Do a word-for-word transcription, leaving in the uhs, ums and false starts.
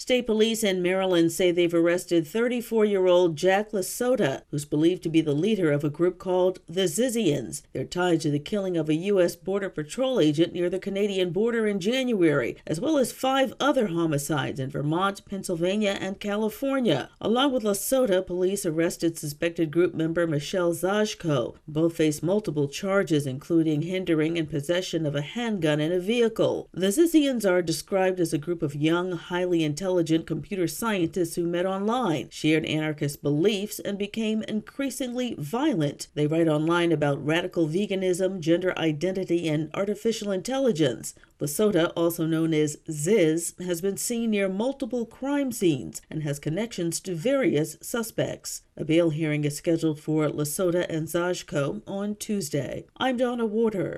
State police in Maryland say they've arrested thirty-four-year-old Jack Lasota, who's believed to be the leader of a group called the Zizians. They're tied to the killing of a U S Border Patrol agent near the Canadian border in January, as well as five other homicides in Vermont, Pennsylvania, and California. Along with Lasota, police arrested suspected group member Michelle Zajko. Both face multiple charges, including hindering and possession of a handgun in a vehicle. The Zizians are described as a group of young, highly intelligent computer scientists who met online, shared anarchist beliefs, and became increasingly violent. They write online about radical veganism, gender identity, and artificial intelligence. Lasota, also known as Ziz, has been seen near multiple crime scenes and has connections to various suspects. A bail hearing is scheduled for Lasota and Zajko on Tuesday. I'm Donna Warder.